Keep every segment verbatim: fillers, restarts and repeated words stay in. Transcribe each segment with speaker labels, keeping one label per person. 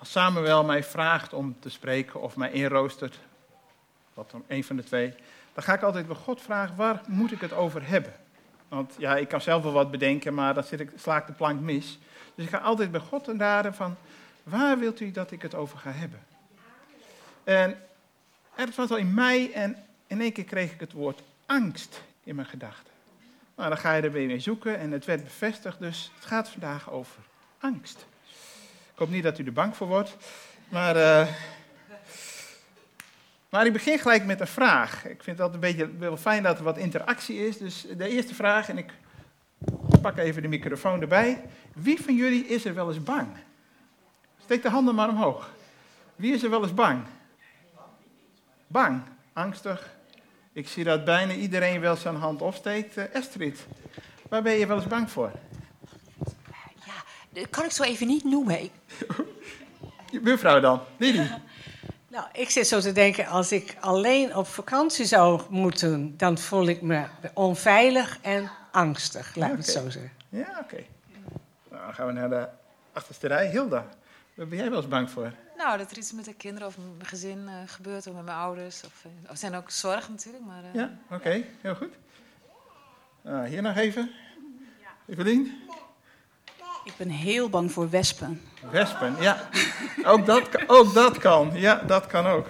Speaker 1: als Samuel mij vraagt om te spreken of mij inroostert, wat dan een van de twee, dan ga ik altijd bij God vragen, waar moet ik het over hebben? Want ja, ik kan zelf wel wat bedenken, maar dan zit ik, sla ik de plank mis. Dus ik ga altijd bij God en raden van, waar wilt u dat ik het over ga hebben? En het was al in mei en in één keer kreeg ik het woord angst in mijn gedachten. Nou, dan ga je er weer mee zoeken en het werd bevestigd, dus het gaat vandaag over angst. Ik hoop niet dat u er bang voor wordt, maar, uh, maar ik begin gelijk met een vraag. Ik vind het altijd een beetje wel fijn dat er wat interactie is, dus de eerste vraag, en ik pak even de microfoon erbij. Wie van jullie is er wel eens bang? Steek de handen maar omhoog. Wie is er wel eens bang? Bang, angstig. Ik zie dat bijna iedereen wel zijn hand opsteekt. Uh, Estrid, waar ben je wel eens bang voor?
Speaker 2: Ja, dat kan ik zo even niet noemen. Ik...
Speaker 1: Je buurvrouw dan, Lili.
Speaker 3: Nou, ik zit zo te denken, als ik alleen op vakantie zou moeten, dan voel ik me onveilig en angstig, laat ik
Speaker 1: Okay.
Speaker 3: het zo zeggen.
Speaker 1: Ja, oké. Okay. Nou, dan gaan we naar de achterste rij. Hilda, waar ben jij wel eens bang voor?
Speaker 4: Nou, dat er iets met de kinderen of mijn gezin uh, gebeurt, of met mijn ouders. Of, uh, er zijn ook zorgen natuurlijk, maar... Uh,
Speaker 1: ja, oké, okay. Heel goed. Uh, hier nog even. Evelien?
Speaker 5: Ik ben heel bang voor wespen.
Speaker 1: Wespen, ja. Ook dat, ook dat kan. Ja, dat kan ook.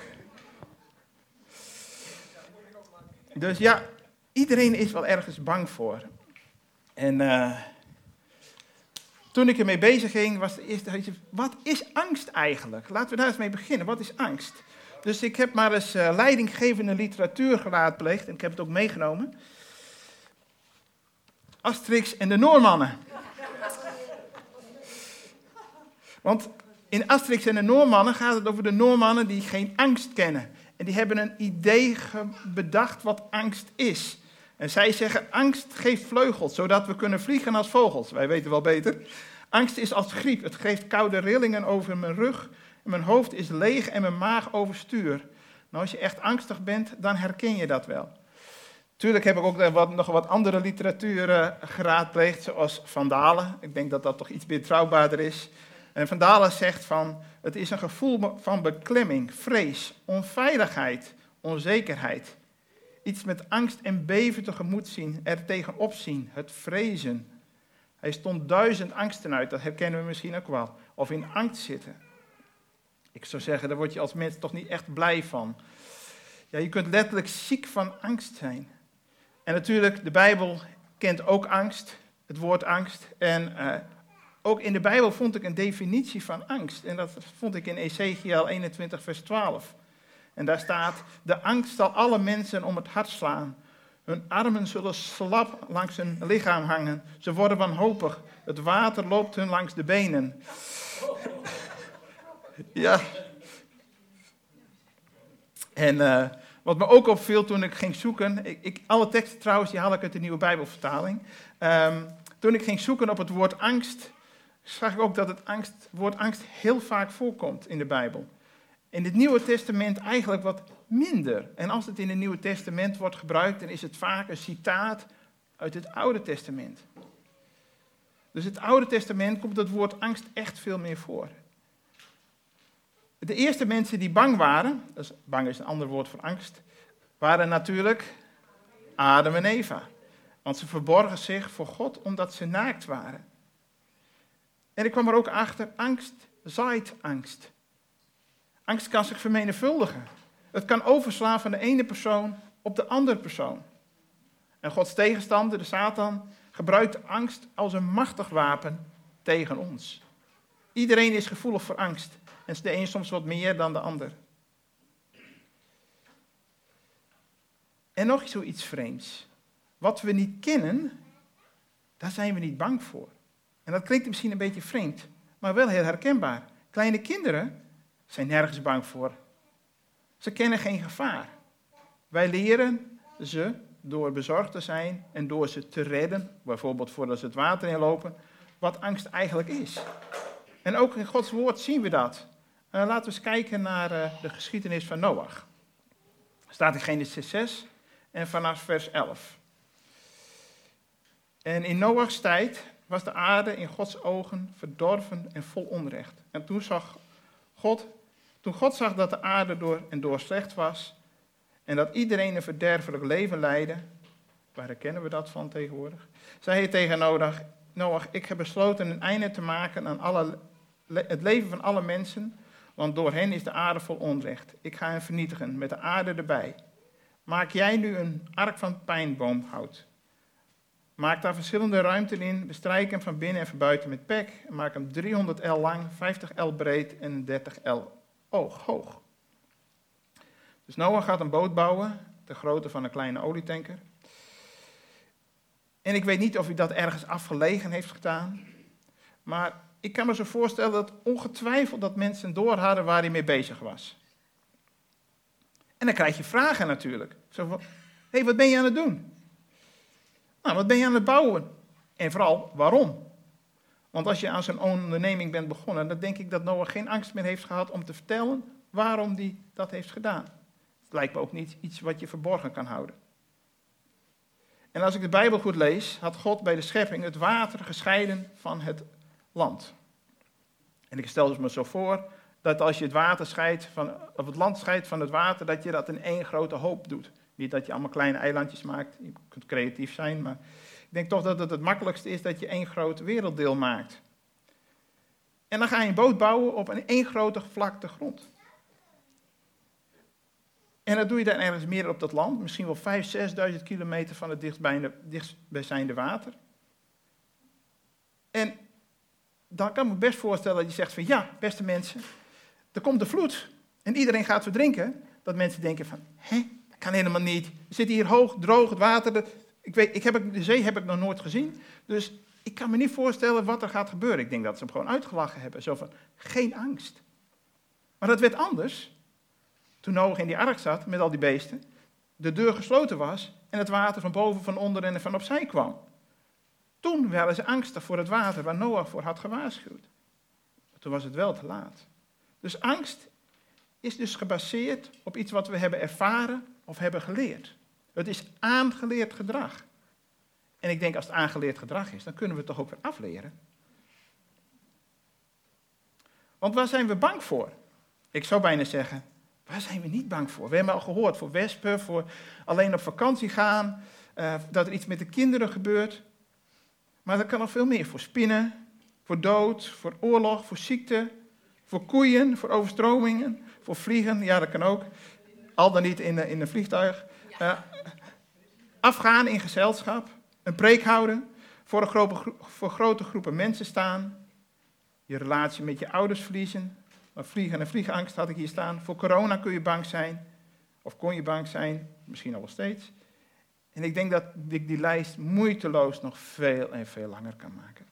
Speaker 1: Dus ja, iedereen is wel ergens bang voor. En uh, toen ik ermee bezig ging, was de eerste... Wat is angst eigenlijk? Laten we daar eens mee beginnen. Wat is angst? Dus ik heb maar eens uh, leidinggevende literatuur geraadpleegd. En ik heb het ook meegenomen. Asterix en de Noormannen. Want in Asterix en de Noormannen gaat het over de Noormannen die geen angst kennen. En die hebben een idee bedacht wat angst is. En zij zeggen, angst geeft vleugels, zodat we kunnen vliegen als vogels. Wij weten wel beter. Angst is als griep. Het geeft koude rillingen over mijn rug. En mijn hoofd is leeg en mijn maag overstuur. Nou, als je echt angstig bent, dan herken je dat wel. Tuurlijk heb ik ook wat, nog wat andere literatuur uh, geraadpleegd, zoals Van Dalen. Ik denk dat dat toch iets betrouwbaarder is. En Van Dalen zegt van, het is een gevoel van beklemming, vrees, onveiligheid, onzekerheid. Iets met angst en beven tegemoet zien, er tegenop zien, het vrezen. Hij stond duizend angsten uit, dat herkennen we misschien ook wel. Of in angst zitten. Ik zou zeggen, daar word je als mens toch niet echt blij van. Ja, je kunt letterlijk ziek van angst zijn. En natuurlijk, de Bijbel kent ook angst, het woord angst. En uh, ook in de Bijbel vond ik een definitie van angst. En dat vond ik in Ezekiel eenentwintig vers twaalf. En daar staat, de angst zal alle mensen om het hart slaan. Hun armen zullen slap langs hun lichaam hangen. Ze worden wanhopig. Het water loopt hun langs de benen. Ja. En uh, wat me ook opviel toen ik ging zoeken... Ik, ik, alle teksten trouwens, die haal ik uit de Nieuwe Bijbelvertaling. Um, toen ik ging zoeken op het woord angst... zag ik ook dat het angst, woord angst heel vaak voorkomt in de Bijbel. In het Nieuwe Testament eigenlijk wat minder. En als het in het Nieuwe Testament wordt gebruikt, dan is het vaak een citaat uit het Oude Testament. Dus in het Oude Testament komt het woord angst echt veel meer voor. De eerste mensen die bang waren, dus bang is een ander woord voor angst, waren natuurlijk Adam en Eva. Want ze verborgen zich voor God omdat ze naakt waren. En ik kwam er ook achter, angst zaait angst. Angst kan zich vermenigvuldigen. Het kan overslaan van de ene persoon op de andere persoon. En Gods tegenstander, de Satan, gebruikt angst als een machtig wapen tegen ons. Iedereen is gevoelig voor angst. En de een soms wat meer dan de ander. En nog zoiets vreemds. Wat we niet kennen, daar zijn we niet bang voor. En dat klinkt misschien een beetje vreemd, maar wel heel herkenbaar. Kleine kinderen zijn nergens bang voor. Ze kennen geen gevaar. Wij leren ze door bezorgd te zijn en door ze te redden, bijvoorbeeld voordat ze het water inlopen, wat angst eigenlijk is. En ook in Gods woord zien we dat. Uh, laten we eens kijken naar uh, de geschiedenis van Noach. Staat in Genesis zes en vanaf vers elf. En in Noachs tijd was de aarde in Gods ogen verdorven en vol onrecht. En toen zag God, toen God zag dat de aarde door en door slecht was en dat iedereen een verderfelijk leven leidde, waar herkennen we dat van tegenwoordig, zei hij tegen Noach, Noach, ik heb besloten een einde te maken aan alle, het leven van alle mensen, want door hen is de aarde vol onrecht. Ik ga hen vernietigen, met de aarde erbij. Maak jij nu een ark van pijnboomhout. Maak daar verschillende ruimten in, bestrijk hem van binnen en van buiten met pek. En maak hem driehonderd el lang, vijftig el breed en dertig el hoog. Dus Noach gaat een boot bouwen, de grootte van een kleine olietanker. En ik weet niet of hij dat ergens afgelegen heeft gedaan, maar ik kan me zo voorstellen dat ongetwijfeld dat mensen door hadden waar hij mee bezig was. En dan krijg je vragen natuurlijk. Zo van, hé, hey, wat ben je aan het doen? Nou, wat ben je aan het bouwen? En vooral, waarom? Want als je aan zo'n onderneming bent begonnen, dan denk ik dat Noach geen angst meer heeft gehad om te vertellen waarom hij dat heeft gedaan. Het lijkt me ook niet iets wat je verborgen kan houden. En als ik de Bijbel goed lees, had God bij de schepping het water gescheiden van het land. En ik stel dus me zo voor dat als je het water scheidt van, of het land scheidt van het water, dat je dat in één grote hoop doet. Niet dat je allemaal kleine eilandjes maakt, je kunt creatief zijn, maar ik denk toch dat het het makkelijkste is dat je één groot werelddeel maakt. En dan ga je een boot bouwen op een één grote vlakte grond. En dat doe je dan ergens meer op dat land, misschien wel vijfduizend, zesduizend kilometer van het dichtstbijzijnde, dichtstbijzijnde water. En dan kan ik me best voorstellen dat je zegt van ja, beste mensen, er komt de vloed en iedereen gaat verdrinken. Dat mensen denken van, hè, dat kan helemaal niet. We zitten hier hoog, droog, het water, de, ik weet, ik heb, de zee heb ik nog nooit gezien. Dus ik kan me niet voorstellen wat er gaat gebeuren. Ik denk dat ze hem gewoon uitgelachen hebben, zo van, geen angst. Maar dat werd anders. Toen Noach in die ark zat met al die beesten, de deur gesloten was en het water van boven, van onder en van opzij kwam. Toen werden ze angstig voor het water waar Noach voor had gewaarschuwd. Maar toen was het wel te laat. Dus angst is dus gebaseerd op iets wat we hebben ervaren of hebben geleerd. Het is aangeleerd gedrag. En ik denk als het aangeleerd gedrag is, dan kunnen we het toch ook weer afleren. Want waar zijn we bang voor? Ik zou bijna zeggen, waar zijn we niet bang voor? We hebben al gehoord voor wespen, voor alleen op vakantie gaan, uh, dat er iets met de kinderen gebeurt. Maar er kan nog veel meer voor spinnen, voor dood, voor oorlog, voor ziekte, voor koeien, voor overstromingen, voor vliegen. Ja, dat kan ook. Al dan niet in, in een vliegtuig. Uh, afgaan in gezelschap, een preek houden, voor, een grote, voor grote groepen mensen staan, je relatie met je ouders verliezen. Maar vliegen en vliegangst had ik hier staan. Voor corona kun je bang zijn, of kon je bang zijn, misschien al wel steeds. En ik denk dat ik die lijst moeiteloos nog veel en veel langer kan maken.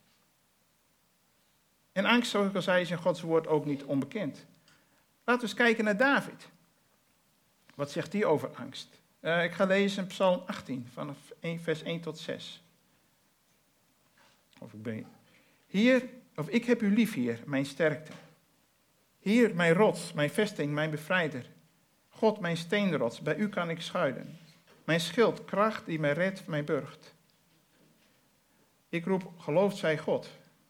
Speaker 1: En angst, zoals ik al zei, is in Gods woord ook niet onbekend. Laten we eens kijken naar David. Wat zegt hij over angst? Uh, ik ga lezen in Psalm achttien, vanaf vers één tot zes. Of ik ben... Hier, of ik heb u lief, Heer, mijn sterkte. Heer, mijn rots, mijn vesting, mijn bevrijder. God, mijn steenrots, bij u kan ik schuilen. Mijn schild, kracht die mij redt, mij burgt. Ik roep, geloofd zij God.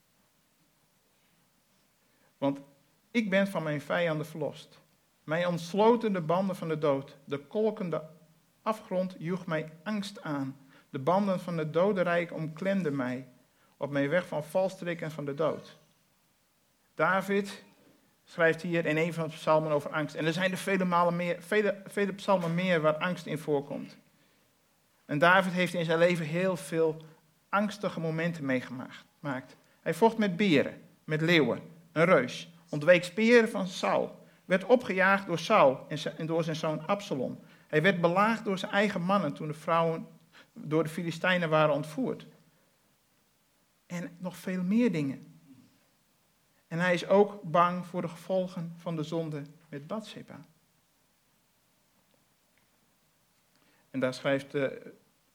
Speaker 1: Want ik ben van mijn vijanden verlost. Mij ontsloten de banden van de dood. De kolkende afgrond joeg mij angst aan. De banden van het dodenrijk omklemden mij. Op mijn weg van valstrikken van de dood. David schrijft hier in een van de psalmen over angst. En er zijn er vele, malen meer, vele, vele psalmen meer waar angst in voorkomt. En David heeft in zijn leven heel veel angstige momenten meegemaakt. Hij vocht met beren, met leeuwen, een reus. Ontweek speren van Saul. Werd opgejaagd door Saul en door zijn zoon Absalom. Hij werd belaagd door zijn eigen mannen toen de vrouwen door de Filistijnen waren ontvoerd. En nog veel meer dingen. En hij is ook bang voor de gevolgen van de zonde met Batseba. En daar schrijft de...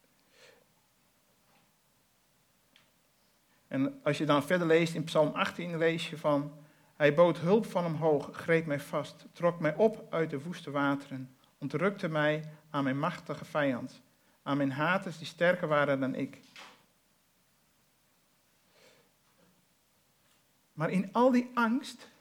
Speaker 1: En als je dan verder leest in Psalm achttien, lees je van... Hij bood hulp van omhoog, greep mij vast, trok mij op uit de woeste wateren, ontrukte mij aan mijn machtige vijand, aan mijn haters die sterker waren dan ik. Maar in al die angst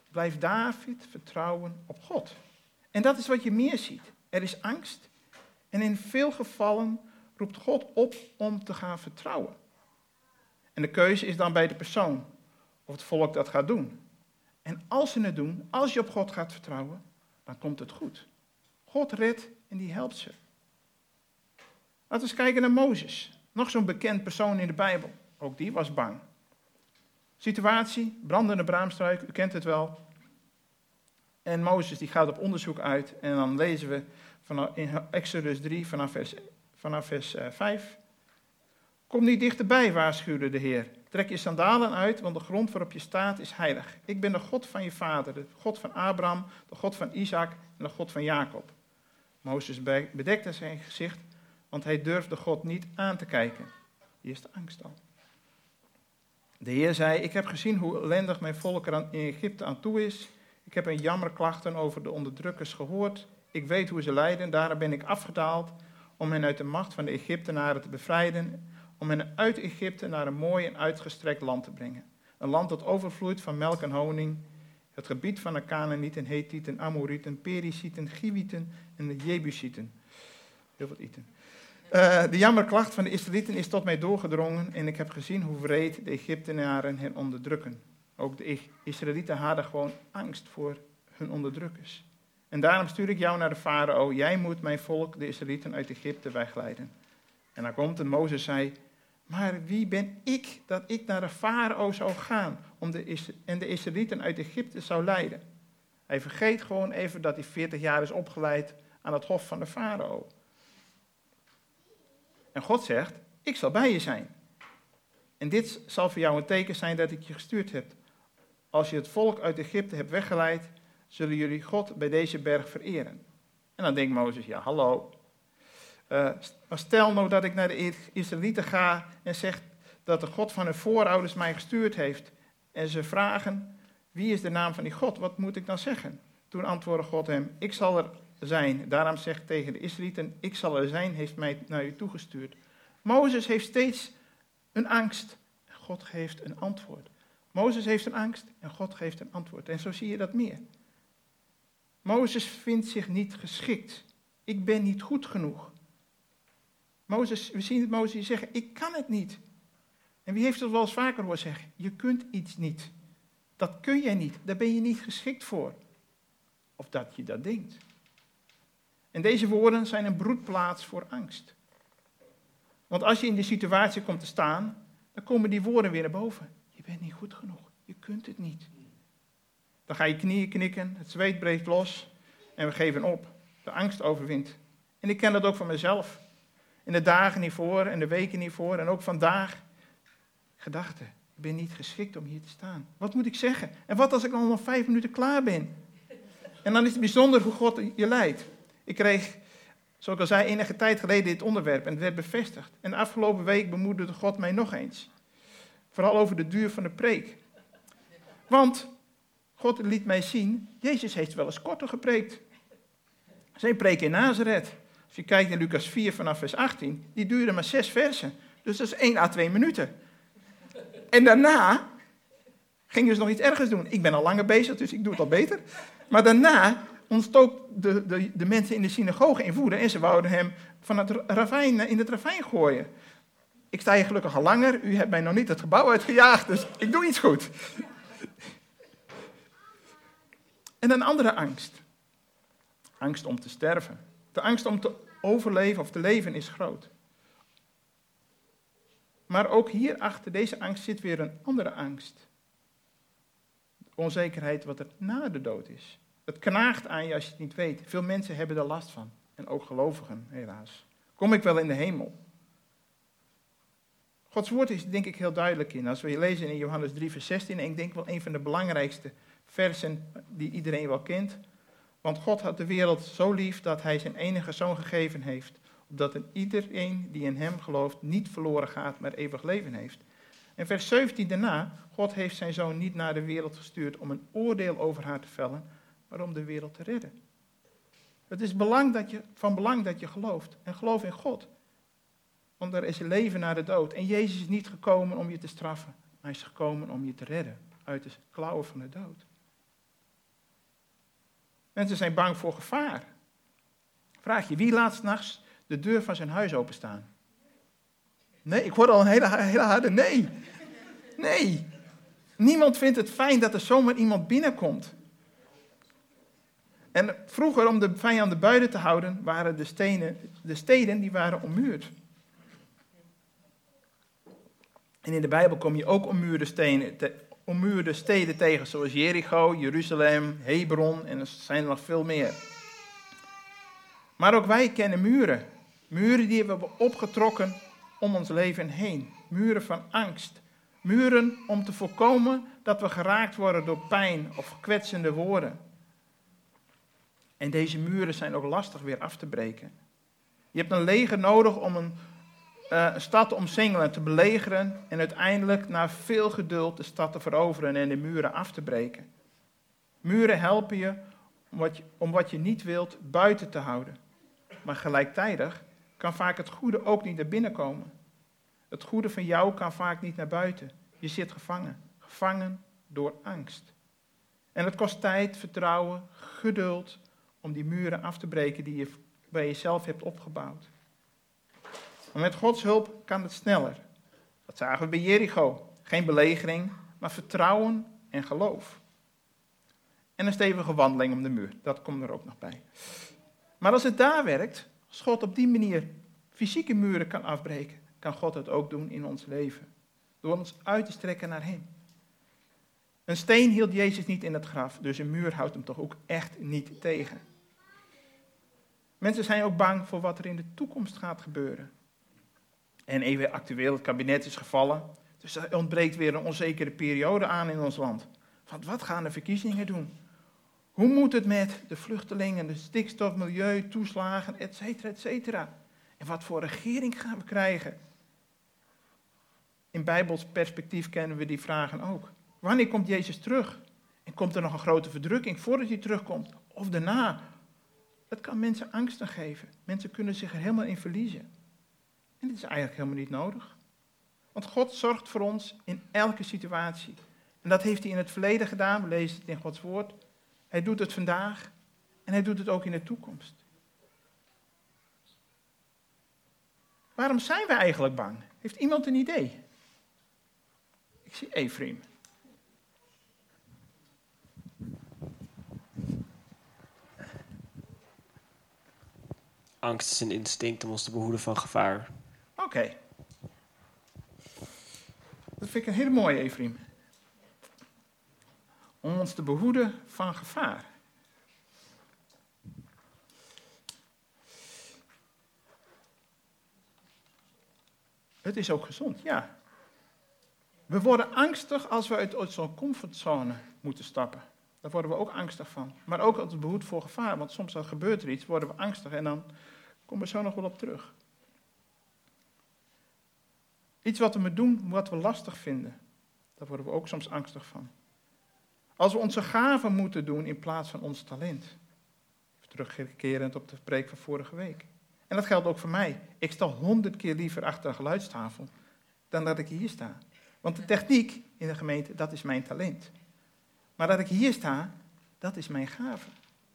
Speaker 1: blijft David vertrouwen op God. En dat is wat je meer ziet. Er is angst. En in veel gevallen roept God op om te gaan vertrouwen. En de keuze is dan bij de persoon of het volk dat gaat doen. En als ze het doen, als je op God gaat vertrouwen, dan komt het goed. God redt en die helpt ze. Laten we eens kijken naar Mozes. Nog zo'n bekend persoon in de Bijbel. Ook die was bang. Situatie, brandende braamstruik, u kent het wel. En Mozes die gaat op onderzoek uit. En dan lezen we vanaf, in Exodus drie vanaf vers, vanaf vers uh, vijf. Kom niet dichterbij, waarschuwde de Heer. Trek je sandalen uit, want de grond waarop je staat is heilig. Ik ben de God van je vader, de God van Abraham, de God van Isaac en de God van Jacob. Mozes bedekte zijn gezicht, want hij durfde God niet aan te kijken. Hier is de angst al. De Heer zei, ik heb gezien hoe ellendig mijn volk er in Egypte aan toe is. Ik heb hun jammerklachten over de onderdrukkers gehoord. Ik weet hoe ze lijden, daarom ben ik afgedaald om hen uit de macht van de Egyptenaren te bevrijden, om hen uit Egypte naar een mooi en uitgestrekt land te brengen. Een land dat overvloeit van melk en honing, het gebied van de Kanaanieten, Hethieten, Amorieten, Perizieten, Givieten en de Jebusieten. Heel wat iten. Uh, de jammerklacht van de Israëlieten is tot mij doorgedrongen en ik heb gezien hoe wreed de Egyptenaren hen onderdrukken. Ook de Israëlieten hadden gewoon angst voor hun onderdrukkers. En daarom stuur ik jou naar de farao, jij moet mijn volk, de Israëlieten, uit Egypte wegleiden. En dan komt en Mozes zei, maar wie ben ik dat ik naar de farao zou gaan om de Is- en de Israëlieten uit Egypte zou leiden? Hij vergeet gewoon even dat hij veertig jaar is opgeleid aan het hof van de farao. En God zegt, ik zal bij je zijn. En dit zal voor jou een teken zijn dat ik je gestuurd heb. Als je het volk uit Egypte hebt weggeleid, zullen jullie God bij deze berg vereren. En dan denkt Mozes, ja hallo. Uh, maar stel nou dat ik naar de Israëlieten ga en zeg dat de God van hun voorouders mij gestuurd heeft. En ze vragen, wie is de naam van die God? Wat moet ik dan zeggen? Toen antwoordde God hem, ik zal er zijn. Daarom zegt tegen de Israëlieten, ik zal er zijn, heeft mij naar u toegestuurd. Mozes heeft steeds een angst. God geeft een antwoord. Mozes heeft een angst en God geeft een antwoord. En zo zie je dat meer. Mozes vindt zich niet geschikt. Ik ben niet goed genoeg. Mozes, we zien het Mozes zeggen, ik kan het niet. En wie heeft het wel eens vaker horen zeggen? Je kunt iets niet. Dat kun jij niet. Daar ben je niet geschikt voor. Of dat je dat denkt. En deze woorden zijn een broedplaats voor angst. Want als je in die situatie komt te staan, dan komen die woorden weer naar boven. Je bent niet goed genoeg. Je kunt het niet. Dan ga je knieën knikken, het zweet breekt los en we geven op. De angst overwint. En ik ken dat ook van mezelf. In de dagen hiervoor en de weken hiervoor en ook vandaag. Gedachten, ik ben niet geschikt om hier te staan. Wat moet ik zeggen? En wat als ik al nog vijf minuten klaar ben? En dan is het bijzonder hoe God je leidt. Ik kreeg, zoals ik al zei, enige tijd geleden dit onderwerp en het werd bevestigd. En de afgelopen week bemoedigde God mij nog eens. Vooral over de duur van de preek. Want God liet mij zien, Jezus heeft wel eens korter gepreekt. Zijn preek in Nazareth. Als je kijkt naar Lucas vier vanaf vers achttien, die duurde maar zes versen. Dus dat is één à twee minuten. En daarna ging hij dus nog iets ergers doen. Ik ben al langer bezig, dus ik doe het al beter. Maar daarna ontstook de, de, de mensen in de synagoge in woede en ze wouden hem van het ravijn in het ravijn gooien. Ik sta hier gelukkig al langer, u hebt mij nog niet het gebouw uitgejaagd, dus ik doe iets goed. En een andere angst. Angst om te sterven. De angst om te overleven of te leven is groot. Maar ook hier achter deze angst zit weer een andere angst. De onzekerheid wat er na de dood is. Het knaagt aan je als je het niet weet. Veel mensen hebben er last van. En ook gelovigen, helaas. Kom ik wel in de hemel? Gods woord is denk ik heel duidelijk in. Als we lezen in Johannes drie vers zestien, en ik denk wel een van de belangrijkste versen die iedereen wel kent. Want God had de wereld zo lief dat hij zijn enige zoon gegeven heeft, opdat een iedereen die in hem gelooft niet verloren gaat, maar eeuwig leven heeft. En vers zeventien daarna, God heeft zijn zoon niet naar de wereld gestuurd om een oordeel over haar te vellen, maar om de wereld te redden. Het is belang dat je, van belang dat je gelooft en geloof in God. Want er is leven na de dood. En Jezus is niet gekomen om je te straffen, maar hij is gekomen om je te redden uit de klauwen van de dood. Mensen zijn bang voor gevaar. Vraag je, wie laat 's nachts de deur van zijn huis openstaan? Nee, ik hoor al een hele, hele harde nee. Nee. Niemand vindt het fijn dat er zomaar iemand binnenkomt. En vroeger, om de vijanden buiten te houden, waren de, stenen, de steden die waren ommuurd. En in de Bijbel kom je ook ommuurde, stenen, te, ommuurde steden tegen, zoals Jericho, Jeruzalem, Hebron en er zijn er nog veel meer. Maar ook wij kennen muren. Muren die hebben we opgetrokken om ons leven heen. Muren van angst. Muren om te voorkomen dat we geraakt worden door pijn of kwetsende woorden. En deze muren zijn ook lastig weer af te breken. Je hebt een leger nodig om een, uh, een stad te omsingelen, te belegeren en uiteindelijk na veel geduld de stad te veroveren en de muren af te breken. Muren helpen je om wat je, om wat je niet wilt buiten te houden. Maar gelijktijdig kan vaak het goede ook niet naar binnen komen. Het goede van jou kan vaak niet naar buiten. Je zit gevangen. Gevangen door angst. En het kost tijd, vertrouwen, geduld om die muren af te breken die je bij jezelf hebt opgebouwd. Maar met Gods hulp kan het sneller. Dat zagen we bij Jericho. Geen belegering, maar vertrouwen en geloof. En een stevige wandeling om de muur. Dat komt er ook nog bij. Maar als het daar werkt, als God op die manier fysieke muren kan afbreken, kan God het ook doen in ons leven. Door ons uit te strekken naar Hem. Een steen hield Jezus niet in het graf, dus een muur houdt hem toch ook echt niet tegen. Mensen zijn ook bang voor wat er in de toekomst gaat gebeuren. En even actueel, het kabinet is gevallen, dus er ontbreekt weer een onzekere periode aan in ons land. Want wat gaan de verkiezingen doen? Hoe moet het met de vluchtelingen, de stikstof, milieu, toeslagen, et cetera, et cetera? En wat voor regering gaan we krijgen? In Bijbels perspectief kennen we die vragen ook. Wanneer komt Jezus terug? En komt er nog een grote verdrukking voordat hij terugkomt? Of daarna? Dat kan mensen angsten geven. Mensen kunnen zich er helemaal in verliezen. En dit is eigenlijk helemaal niet nodig. Want God zorgt voor ons in elke situatie. En dat heeft hij in het verleden gedaan. We lezen het in Gods woord. Hij doet het vandaag. En hij doet het ook in de toekomst. Waarom zijn we eigenlijk bang? Heeft iemand een idee? Ik zie Efraim.
Speaker 6: Angst is een instinct om ons te behoeden van gevaar.
Speaker 1: Oké. Okay. Dat vind ik een hele mooie, Efraim. Om ons te behoeden van gevaar. Het is ook gezond, ja. We worden angstig als we uit zo'n comfortzone moeten stappen. Daar worden we ook angstig van. Maar ook als het behoedt voor gevaar. Want soms gebeurt er iets, worden we angstig en dan komen we zo nog wel op terug. Iets wat we doen, wat we lastig vinden. Daar worden we ook soms angstig van. Als we onze gaven moeten doen in plaats van ons talent. Terugkerend op de preek van vorige week. En dat geldt ook voor mij. Ik sta honderd keer liever achter een geluidstafel dan dat ik hier sta. Want de techniek in de gemeente, dat is mijn talent. Maar dat ik hier sta, dat is mijn gave.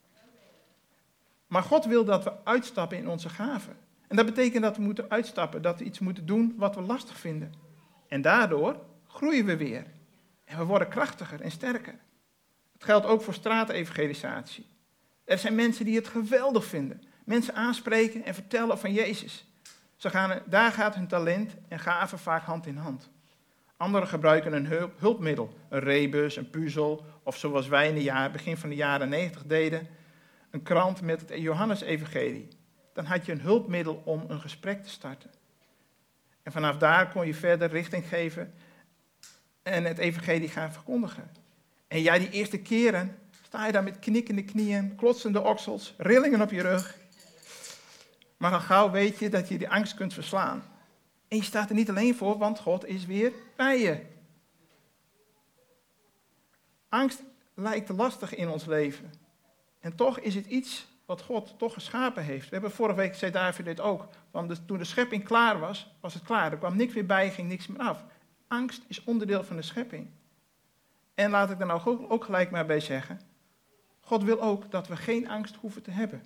Speaker 1: Maar God wil dat we uitstappen in onze gaven. En dat betekent dat we moeten uitstappen, dat we iets moeten doen wat we lastig vinden. En daardoor groeien we weer. En we worden krachtiger en sterker. Het geldt ook voor straatevangelisatie. Er zijn mensen die het geweldig vinden. Mensen aanspreken en vertellen van Jezus. Ze gaan, daar gaat hun talent en gaven vaak hand in hand. Anderen gebruiken een hulp, hulpmiddel, een rebus, een puzzel, of zoals wij in het begin van de jaren negentig deden, een krant met het Johannesevangelie. Dan had je een hulpmiddel om een gesprek te starten. En vanaf daar kon je verder richting geven en het evangelie gaan verkondigen. En jij die eerste keren sta je daar met knikkende knieën, klotsende oksels, rillingen op je rug. Maar dan gauw weet je dat je die angst kunt verslaan. En je staat er niet alleen voor, want God is weer bij je. Angst lijkt lastig in ons leven. En toch is het iets wat God toch geschapen heeft. We hebben vorige week, zei David dit ook, want de, toen de schepping klaar was, was het klaar. Er kwam niks meer bij, ging niks meer af. Angst is onderdeel van de schepping. En laat ik er nou ook gelijk maar bij zeggen, God wil ook dat we geen angst hoeven te hebben.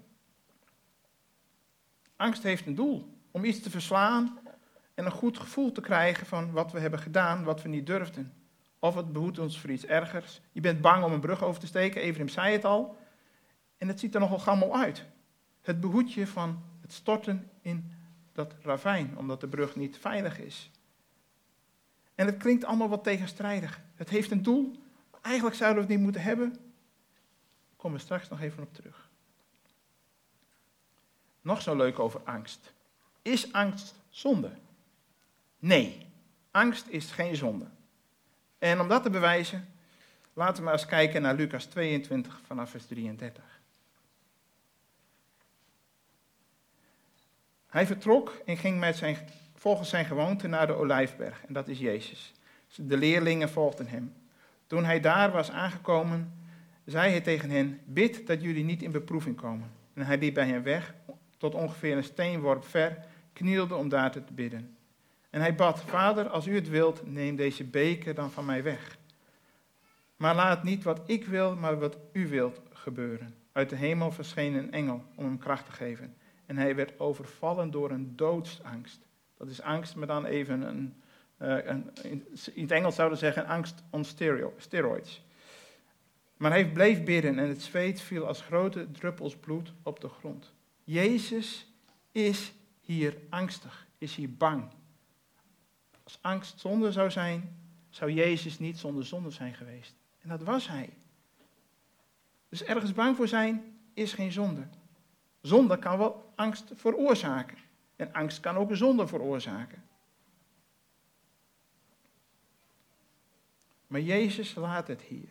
Speaker 1: Angst heeft een doel, om iets te verslaan en een goed gevoel te krijgen van wat we hebben gedaan, wat we niet durfden. Of het behoedt ons voor iets ergers. Je bent bang om een brug over te steken, Ephraim zei het al. En het ziet er nogal gammel uit. Het behoedt je van het storten in dat ravijn, omdat de brug niet veilig is. En het klinkt allemaal wat tegenstrijdig. Het heeft een doel, eigenlijk zouden we het niet moeten hebben. Daar komen we straks nog even op terug. Nog zo leuk over angst. Is angst zonde? Nee, angst is geen zonde. En om dat te bewijzen, laten we maar eens kijken naar Lucas tweeëntwintig vanaf vers drieëndertig. Hij vertrok en ging met zijn, volgens zijn gewoonte naar de Olijfberg, en dat is Jezus. De leerlingen volgden hem. Toen hij daar was aangekomen, zei hij tegen hen, bid dat jullie niet in beproeving komen. En hij liep bij hen weg, tot ongeveer een steenworp ver, knielde om daar te bidden. En hij bad, Vader, als u het wilt, neem deze beker dan van mij weg. Maar laat niet wat ik wil, maar wat u wilt gebeuren. Uit de hemel verscheen een engel om hem kracht te geven. En hij werd overvallen door een doodsangst. Dat is angst, maar dan even een, uh, een in het Engels zouden we zeggen angst on stereo, steroids. Maar hij bleef bidden en het zweet viel als grote druppels bloed op de grond. Jezus is hier angstig, is hier bang. Als angst zonde zou zijn, zou Jezus niet zonder zonde zijn geweest. En dat was hij. Dus ergens bang voor zijn is geen zonde. Zonde kan wel angst veroorzaken. En angst kan ook een zonde veroorzaken. Maar Jezus laat het hier.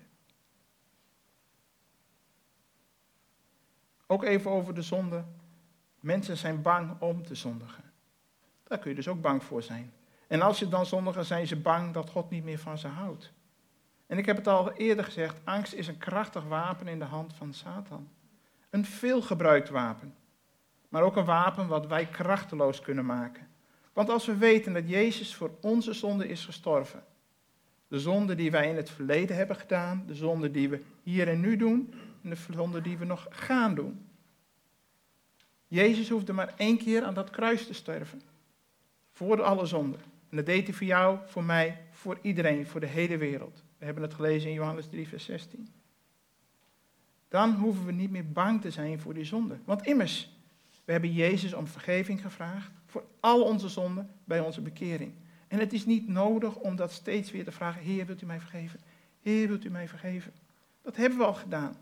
Speaker 1: Ook even over de zonde. Mensen zijn bang om te zondigen. Daar kun je dus ook bang voor zijn. En als je dan zondigen, zijn ze bang dat God niet meer van ze houdt. En ik heb het al eerder gezegd, angst is een krachtig wapen in de hand van Satan. Een veelgebruikt wapen. Maar ook een wapen wat wij krachteloos kunnen maken. Want als we weten dat Jezus voor onze zonde is gestorven. De zonde die wij in het verleden hebben gedaan. De zonde die we hier en nu doen. En de zonde die we nog gaan doen. Jezus hoefde maar één keer aan dat kruis te sterven. Voor alle zonden. En dat deed hij voor jou, voor mij, voor iedereen, voor de hele wereld. We hebben het gelezen in Johannes drie, vers zestien. Dan hoeven we niet meer bang te zijn voor die zonde. Want immers, we hebben Jezus om vergeving gevraagd voor al onze zonden bij onze bekering. En het is niet nodig om dat steeds weer te vragen, Heer, wilt u mij vergeven? Heer, wilt u mij vergeven? Dat hebben we al gedaan.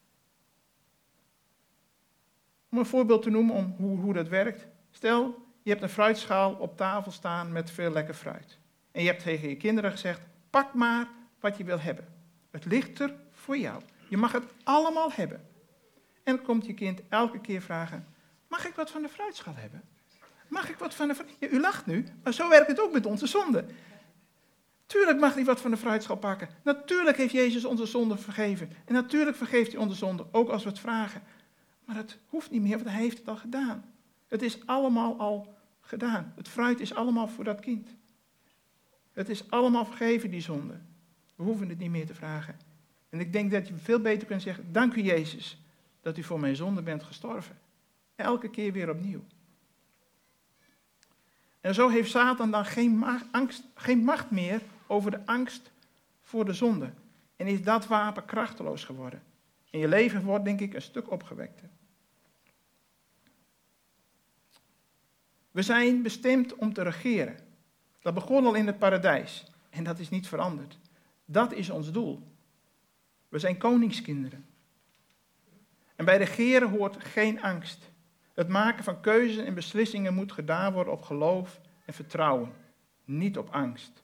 Speaker 1: Om een voorbeeld te noemen om hoe, hoe dat werkt. Stel, je hebt een fruitschaal op tafel staan met veel lekker fruit. En je hebt tegen je kinderen gezegd, pak maar wat je wil hebben. Het ligt er voor jou. Je mag het allemaal hebben. En dan komt je kind elke keer vragen, mag ik wat van de fruitschaal hebben? Mag ik wat van de fruitschaal? Ja, u lacht nu, maar zo werkt het ook met onze zonde. Tuurlijk mag hij wat van de fruitschaal pakken. Natuurlijk heeft Jezus onze zonde vergeven. En natuurlijk vergeeft hij onze zonde, ook als we het vragen. Maar het hoeft niet meer, want hij heeft het al gedaan. Het is allemaal al gedaan. Het fruit is allemaal voor dat kind. Het is allemaal vergeven, die zonde. We hoeven het niet meer te vragen. En ik denk dat je veel beter kunt zeggen, dank u Jezus, dat u voor mijn zonde bent gestorven. Elke keer weer opnieuw. En zo heeft Satan dan geen macht, angst, geen macht meer over de angst voor de zonde. En is dat wapen krachteloos geworden. En je leven wordt, denk ik, een stuk opgewekter. We zijn bestemd om te regeren. Dat begon al in het paradijs. En dat is niet veranderd. Dat is ons doel. We zijn koningskinderen. En bij regeren hoort geen angst. Het maken van keuzes en beslissingen moet gedaan worden op geloof en vertrouwen. Niet op angst.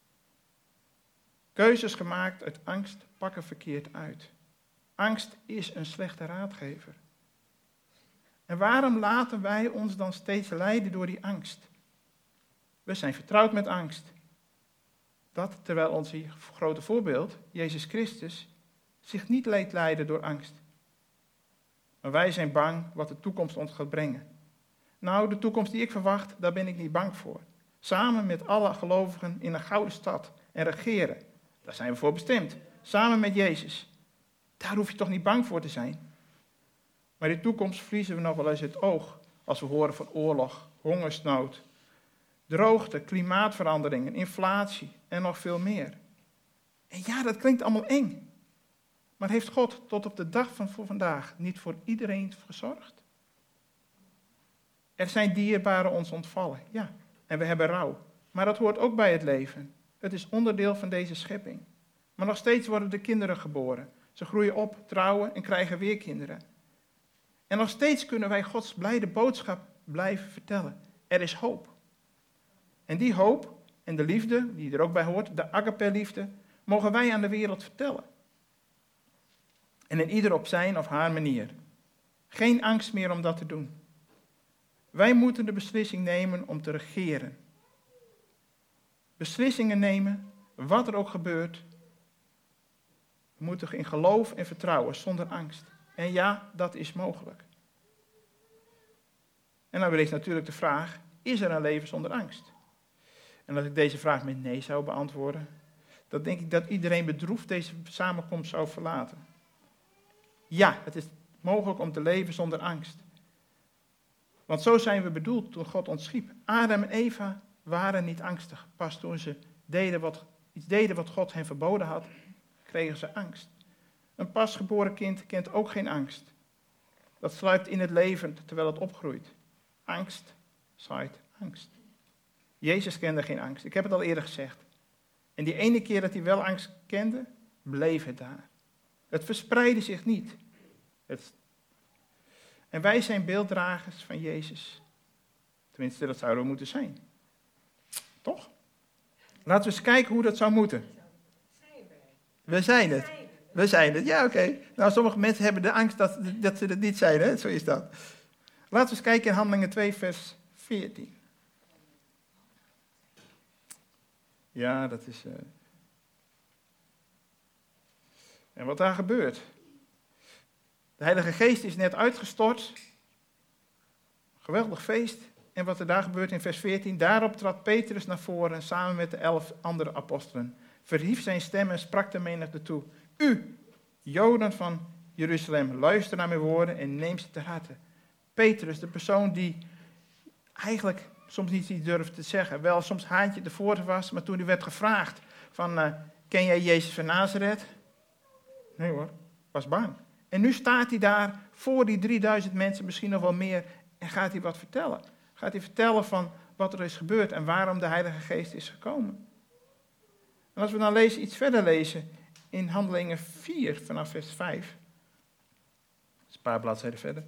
Speaker 1: Keuzes gemaakt uit angst pakken verkeerd uit. Angst is een slechte raadgever. En waarom laten wij ons dan steeds leiden door die angst? We zijn vertrouwd met angst. Dat terwijl ons grote voorbeeld, Jezus Christus, zich niet liet leiden door angst. Maar wij zijn bang wat de toekomst ons gaat brengen. Nou, de toekomst die ik verwacht, daar ben ik niet bang voor. Samen met alle gelovigen in een gouden stad en regeren, daar zijn we voor bestemd. Samen met Jezus. Daar hoef je toch niet bang voor te zijn. Maar in de toekomst verliezen we nog wel eens het oog als we horen van oorlog, hongersnood, droogte, klimaatveranderingen, inflatie en nog veel meer. En ja, dat klinkt allemaal eng. Maar heeft God tot op de dag van voor vandaag niet voor iedereen gezorgd? Er zijn dierbaren ons ontvallen, ja. En we hebben rouw. Maar dat hoort ook bij het leven. Het is onderdeel van deze schepping. Maar nog steeds worden de kinderen geboren. Ze groeien op, trouwen en krijgen weer kinderen. En nog steeds kunnen wij Gods blijde boodschap blijven vertellen. Er is hoop. En die hoop en de liefde, die er ook bij hoort, de agape-liefde, mogen wij aan de wereld vertellen. En in ieder op zijn of haar manier. Geen angst meer om dat te doen. Wij moeten de beslissing nemen om te regeren. Beslissingen nemen, wat er ook gebeurt. We moeten in geloof en vertrouwen, zonder angst. En ja, dat is mogelijk. En dan is natuurlijk de vraag, is er een leven zonder angst? En als ik deze vraag met nee zou beantwoorden, dan denk ik dat iedereen bedroefd deze samenkomst zou verlaten. Ja, het is mogelijk om te leven zonder angst. Want zo zijn we bedoeld toen God ons schiep. Adam en Eva waren niet angstig. Pas toen ze deden wat, iets deden wat God hen verboden had, kregen ze angst. Een pasgeboren kind kent ook geen angst. Dat sluipt in het leven terwijl het opgroeit. Angst zaait angst. Jezus kende geen angst. Ik heb het al eerder gezegd. En die ene keer dat hij wel angst kende, bleef het daar. Het verspreidde zich niet. Het... En wij zijn beelddragers van Jezus. Tenminste, dat zouden we moeten zijn. Toch? Laten we eens kijken hoe dat zou moeten. We zijn het. We zijn het, ja oké. Okay. Nou, sommige mensen hebben de angst dat, dat ze het niet zijn, hè? Zo is dat. Laten we eens kijken in Handelingen twee, vers veertien. Ja, dat is... Uh... En wat daar gebeurt. De Heilige Geest is net uitgestort. Geweldig feest. En wat er daar gebeurt in vers veertien. Daarop trad Petrus naar voren samen met de elf andere apostelen. Verhief zijn stem en sprak de menigte toe. U, Joden van Jeruzalem, luister naar mijn woorden en neem ze ter harte. Petrus, de persoon die eigenlijk soms niet iets durfde te zeggen. Wel soms haantje tevoren was, maar toen hij werd gevraagd van, uh, ken jij Jezus van Nazareth? Nee hoor, was bang. En nu staat hij daar voor die drieduizend mensen, misschien nog wel meer, en gaat hij wat vertellen. Gaat hij vertellen van wat er is gebeurd en waarom de Heilige Geest is gekomen. En als we dan lezen, iets verder lezen in Handelingen vier vanaf vers vijf. Dat is een paar bladzijden verder.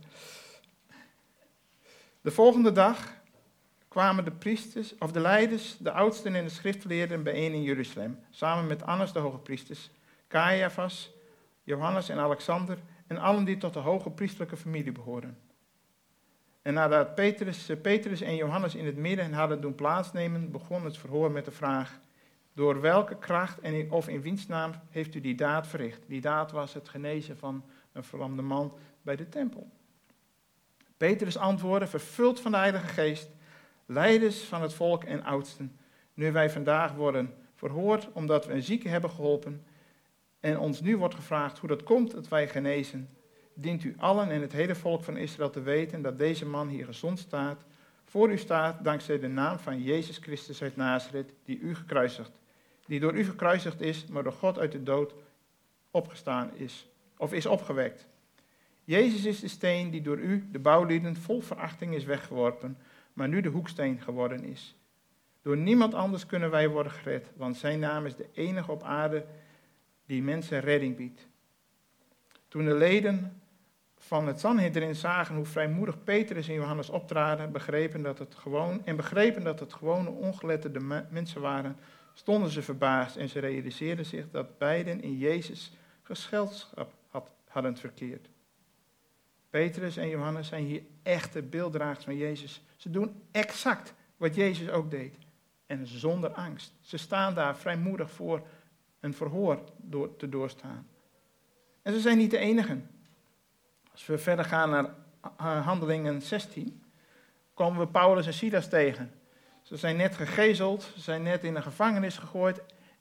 Speaker 1: De volgende dag kwamen de priesters, of de leiders, de oudsten en de schriftgeleerden bijeen in Jeruzalem. Samen met Annas de hoge priesters, Caiaphas, Johannes en Alexander en allen die tot de hoge priestelijke familie behoorden. En nadat Petrus, Petrus en Johannes in het midden hen hadden doen plaatsnemen, begon het verhoor met de vraag: door welke kracht en in, of in wiens naam heeft u die daad verricht? Die daad was het genezen van een verlamde man bij de tempel. Petrus antwoordde, vervuld van de Heilige Geest, leiders van het volk en oudsten, nu wij vandaag worden verhoord omdat we een zieke hebben geholpen en ons nu wordt gevraagd hoe dat komt dat wij genezen, dient u allen en het hele volk van Israël te weten dat deze man hier gezond staat, voor u staat dankzij de naam van Jezus Christus uit Nazareth, die u gekruisigd, die door u gekruisigd is, maar door God uit de dood opgestaan is, of is opgewekt. Jezus is de steen die door u, de bouwlieden, vol verachting is weggeworpen, maar nu de hoeksteen geworden is. Door niemand anders kunnen wij worden gered, want zijn naam is de enige op aarde die mensen redding biedt. Toen de leden van het Sanhedrin zagen hoe vrijmoedig Petrus en Johannes optraden, begrepen dat het gewoon, en begrepen dat het gewone ongeletterde mensen waren, stonden ze verbaasd en ze realiseerden zich dat beiden in Jezus gezelschap had, hadden verkeerd. Petrus en Johannes zijn hier echte beelddragers van Jezus. Ze doen exact wat Jezus ook deed. En zonder angst. Ze staan daar vrijmoedig voor een verhoor door, te doorstaan. En ze zijn niet de enigen. Als we verder gaan naar Handelingen zestien, komen we Paulus en Silas tegen. Ze zijn net gegezeld, ze zijn net in een gevangenis gegooid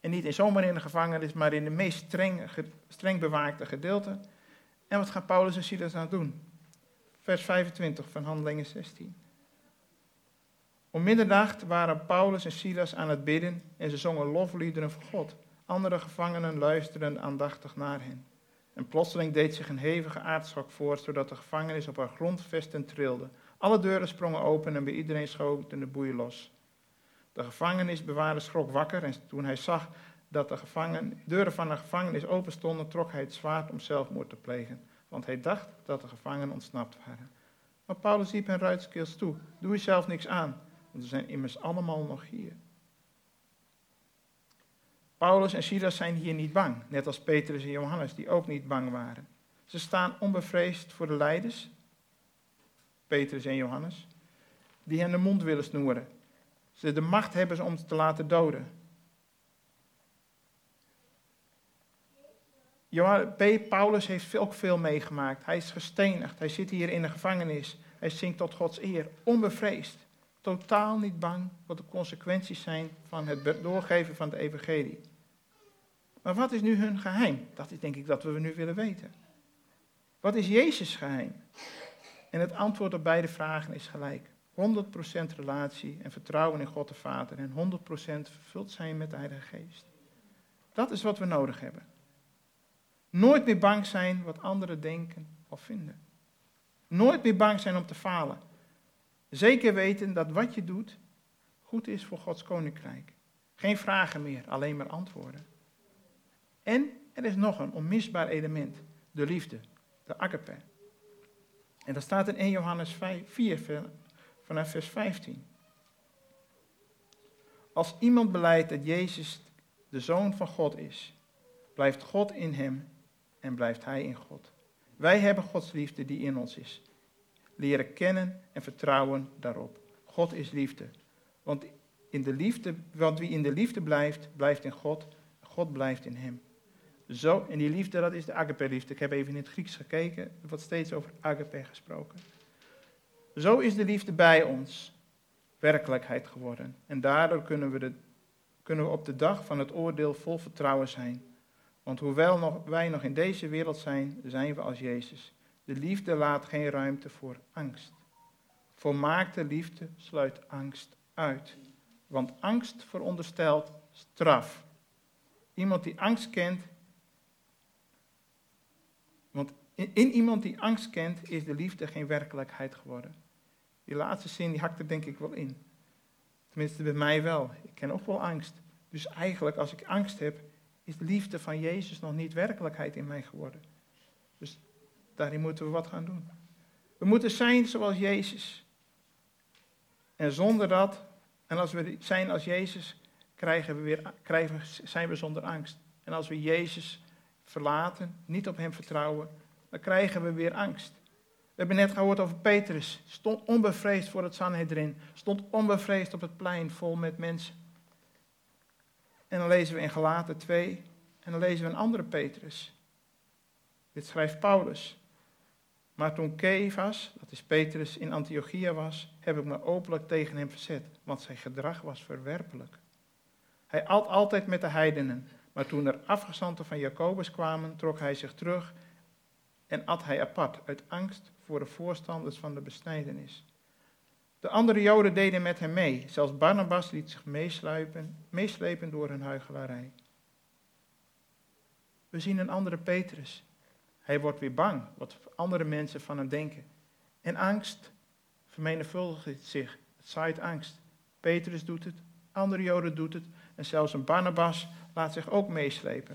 Speaker 1: En niet in zomaar in de gevangenis, maar in de meest streng, streng bewaakte gedeelte. En wat gaan Paulus en Silas aan doen? Vers vijfentwintig van Handelingen zestien. Om middernacht waren Paulus en Silas aan het bidden en ze zongen lofliederen voor God. Andere gevangenen luisterden aandachtig naar hen. En plotseling deed zich een hevige aardschok voor, zodat de gevangenis op haar grondvesten trilde. Alle deuren sprongen open en bij iedereen schoten de boeien los. De gevangenisbewaarder schrok wakker en toen hij zag dat de gevangen, deuren van de gevangenis open stonden, trok hij het zwaard om zelfmoord te plegen. Want hij dacht dat de gevangenen ontsnapt waren. Maar Paulus riep hen ruidkeels toe: doe jezelf niks aan, want we zijn immers allemaal nog hier. Paulus en Silas zijn hier niet bang, net als Petrus en Johannes, die ook niet bang waren. Ze staan onbevreesd voor de leiders, Petrus en Johannes, die hen de mond willen snoeren. Ze de macht hebben om ze te laten doden. Paulus heeft ook veel meegemaakt. Hij is gestenigd, hij zit hier in de gevangenis. Hij zingt tot Gods eer, onbevreesd. Totaal niet bang wat de consequenties zijn van het doorgeven van de evangelie. Maar wat is nu hun geheim? Dat is denk ik dat we nu willen weten. Wat is Jezus' geheim? En het antwoord op beide vragen is gelijk. honderd procent relatie en vertrouwen in God de Vader. En honderd procent vervuld zijn met de Heilige Geest. Dat is wat we nodig hebben. Nooit meer bang zijn wat anderen denken of vinden. Nooit meer bang zijn om te falen. Zeker weten dat wat je doet goed is voor Gods koninkrijk. Geen vragen meer, alleen maar antwoorden. En er is nog een onmisbaar element. De liefde, de agape. En dat staat in eerste Johannes vier, vanaf vers vijftien. Als iemand belijdt dat Jezus de Zoon van God is, blijft God in hem en blijft hij in God. Wij hebben Gods liefde die in ons is. Leren kennen en vertrouwen daarop. God is liefde. Want, in de liefde, want wie in de liefde blijft, blijft in God. God blijft in hem. Zo, en die liefde, dat is de agape-liefde. Ik heb even in het Grieks gekeken. Er wordt steeds over agape gesproken. Zo is de liefde bij ons werkelijkheid geworden. En daardoor kunnen we, de, kunnen we op de dag van het oordeel vol vertrouwen zijn. Want hoewel nog, wij nog in deze wereld zijn, zijn we als Jezus. De liefde laat geen ruimte voor angst. Volmaakte liefde sluit angst uit. Want angst veronderstelt straf. Iemand die angst kent, want in, in iemand die angst kent, is de liefde geen werkelijkheid geworden. Die laatste zin, die hakt er denk ik wel in. Tenminste bij mij wel. Ik ken ook wel angst. Dus eigenlijk, als ik angst heb, is de liefde van Jezus nog niet werkelijkheid in mij geworden. Dus daarin moeten we wat gaan doen. We moeten zijn zoals Jezus. En zonder dat, en als we zijn als Jezus, krijgen we weer, krijgen, zijn we zonder angst. En als we Jezus verlaten, niet op hem vertrouwen, dan krijgen we weer angst. We hebben net gehoord over Petrus. Stond onbevreesd voor het Sanhedrin. Stond onbevreesd op het plein vol met mensen. En dan lezen we in Galaten twee. En dan lezen we een andere Petrus. Dit schrijft Paulus. Maar toen Kefas, dat is Petrus, in Antiochia was, heb ik me openlijk tegen hem verzet. Want zijn gedrag was verwerpelijk. Hij at altijd met de heidenen. Maar toen er afgezanten van Jacobus kwamen, trok hij zich terug en at hij apart, uit angst voor de voorstanders van de besnijdenis. De andere Joden deden met hem mee. Zelfs Barnabas liet zich meeslepen, meeslepen door hun huichelarij. We zien een andere Petrus. Hij wordt weer bang, wat andere mensen van hem denken. En angst vermenigvuldigt zich. Het zaait angst. Petrus doet het, andere Joden doet het. En zelfs een Barnabas laat zich ook meeslepen.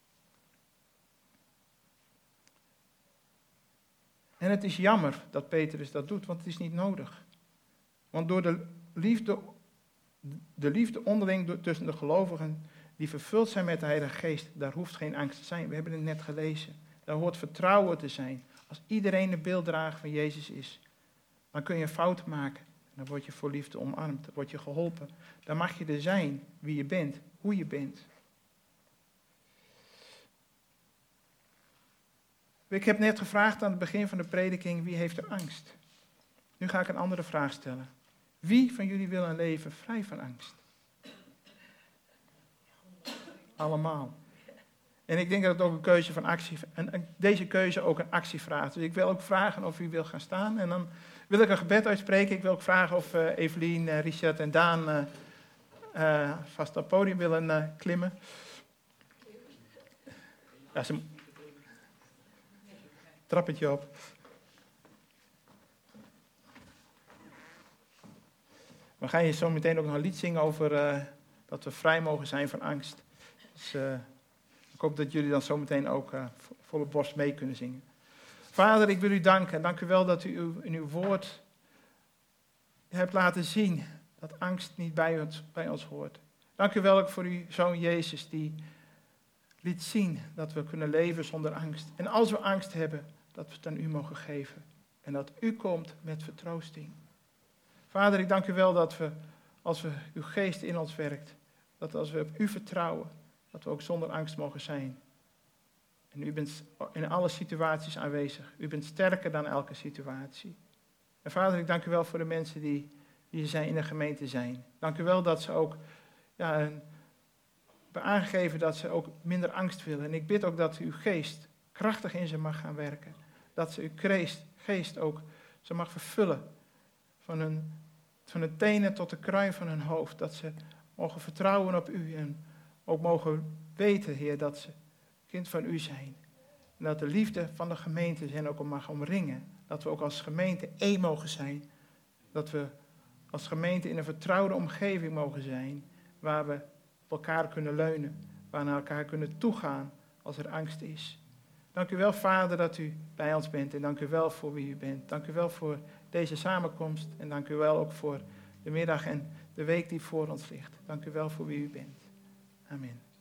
Speaker 1: En het is jammer dat Petrus dat doet, want het is niet nodig. Want door de liefde, de liefde onderling tussen de gelovigen die vervuld zijn met de Heilige Geest, daar hoeft geen angst te zijn. We hebben het net gelezen. Daar hoort vertrouwen te zijn. Als iedereen een beelddrager van Jezus is, dan kun je fouten maken. Dan word je voor liefde omarmd, dan word je geholpen. Dan mag je er zijn wie je bent, hoe je bent. Ik heb net gevraagd aan het begin van de prediking, wie heeft er angst? Nu ga ik een andere vraag stellen. Wie van jullie wil een leven vrij van angst? Allemaal. En ik denk dat het ook een keuze van actie, en deze keuze ook een actie vraagt. Dus ik wil ook vragen of u wil gaan staan. En dan wil ik een gebed uitspreken. Ik wil ook vragen of uh, Evelien, uh, Richard en Daan uh, uh, vast op het podium willen uh, klimmen. Ja, ze... Trappetje op. We gaan je zo meteen ook nog een lied zingen over uh, dat we vrij mogen zijn van angst. Dus uh, ik hoop dat jullie dan zo meteen ook uh, volle borst mee kunnen zingen. Vader, ik wil u danken. Dank u wel dat u in uw woord hebt laten zien dat angst niet bij ons, bij ons hoort. Dank u wel ook voor uw zoon Jezus die liet zien dat we kunnen leven zonder angst. En als we angst hebben, dat we het aan u mogen geven. En dat u komt met vertroosting. Vader, ik dank u wel dat we, als we uw geest in ons werkt, dat als we op u vertrouwen, dat we ook zonder angst mogen zijn. En u bent in alle situaties aanwezig. U bent sterker dan elke situatie. En Vader, ik dank u wel voor de mensen die hier zijn in de gemeente zijn. Dank u wel dat ze ook ja, hebben aangegeven dat ze ook minder angst willen. En ik bid ook dat uw geest krachtig in ze mag gaan werken. Dat ze uw geest, geest ook ze mag vervullen. Van hun, van de tenen tot de kruin van hun hoofd. Dat ze mogen vertrouwen op u. En ook mogen weten, Heer, dat ze kind van u zijn. En dat de liefde van de gemeente hen ook mag omringen. Dat we ook als gemeente één mogen zijn. Dat we als gemeente in een vertrouwde omgeving mogen zijn. Waar we op elkaar kunnen leunen. Waar we naar elkaar kunnen toegaan als er angst is. Dank u wel, Vader, dat u bij ons bent. En dank u wel voor wie u bent. Dank u wel voor deze samenkomst. En dank u wel ook voor de middag en de week die voor ons ligt. Dank u wel voor wie u bent. Amen.